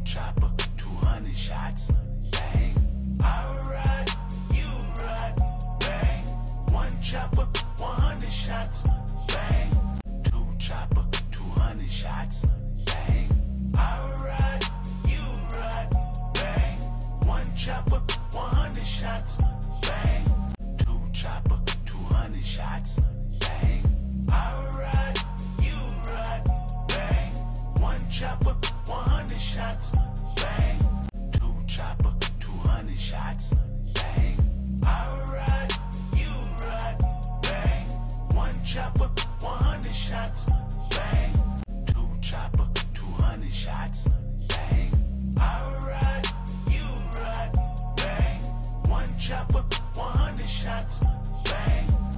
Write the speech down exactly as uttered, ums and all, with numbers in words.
chopper, two hundred shots, bang. I ride, you ride, bang. One chopper, one hundred shots, bang. Two chopper, two hundred shots, bang. I ride, you ride, bang. One chopper, one hundred shots, bang. Two chopper, two hundred shots, bang. I ride, you ride, bang. One chopper, one hundred shots, bang. Two chopper, two hundred shots, bang. I ride, you ride, bang. One chopper, one hundred shots, bang. Two chopper, two hundred shots.